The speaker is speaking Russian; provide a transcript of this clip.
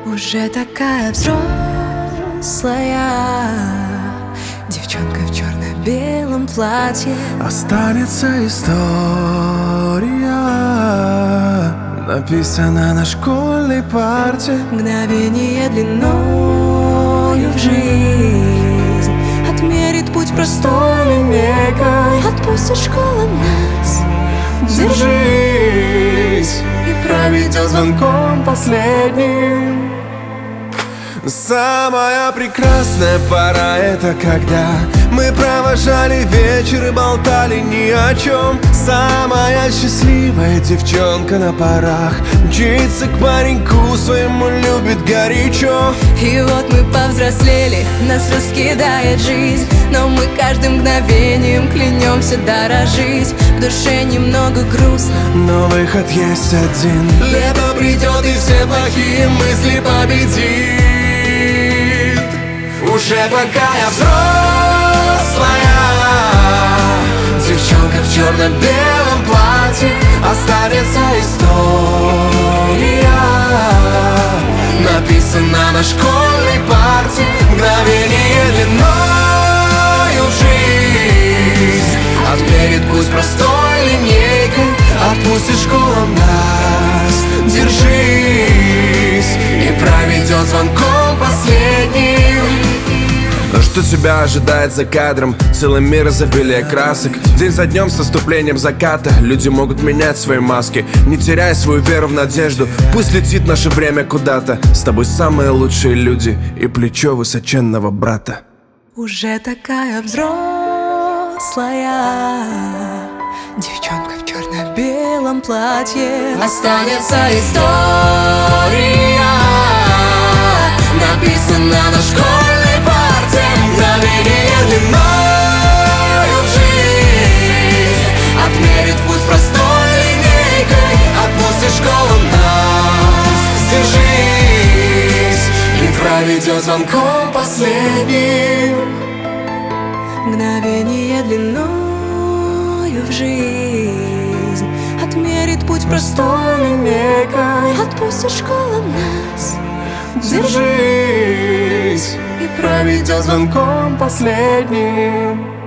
Уже такая взрослая девчонка в черно-белом платье. Останется история, написана на школьной парте. Мгновение длиною в жизнь отмерит путь простой линейкой. Отпустит школа нас, Держись, и проведет звонком последним. Самая прекрасная пора — это когда мы провожали вечер и болтали ни о чем. Самая счастливая девчонка на парах мчится к пареньку своему, любит горячо. И вот мы повзрослели, нас раскидает жизнь, но мы каждым мгновением клянемся дорожить. В душе немного грустно, но выход есть один. Лето придет и все плохие мысли победит. Уже такая взрослая девчонка в черно-белом платье. Останется история, написана на школьной парте. Мгновение длиною в жизнь отмерит пусть простой линейкой. Отпустит школа нас, держись, и проведет звонком последним. Что тебя ожидает за кадром? Целый мир из обилия красок. День за днем, с наступлением заката люди могут менять свои маски. Не теряй свою веру в надежду, пусть летит наше время куда-то. С тобой самые лучшие люди и плечо высоченного брата. Уже такая взрослая девчонка в черно-белом платье. Останется история, написана на школьной парте. Мгновение длиною в жизнь отмерит путь простой линейкой. Отпустит школу нас, держись, и проведет звонком последним. Мгновение длиною в жизнь отмерит путь простой линейкой. Отпустит школа нас, Держись, и проведет звонком последним.